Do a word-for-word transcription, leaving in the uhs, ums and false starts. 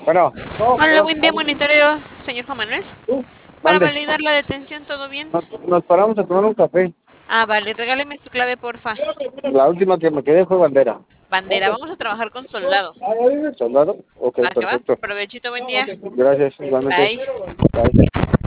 Bueno, Hola, buen día, monitoreo, señor Juan Manuel. Para mande. validar la detención, ¿todo bien? Nos, nos paramos a tomar un café. Ah, vale, regáleme su clave, porfa. La última que me quedé fue bandera. Bandera, vamos a trabajar con soldado. ¿Soldado? Ok, Va que va. perfecto. Provechito, buen día. Gracias, igualmente. Bye. Bye.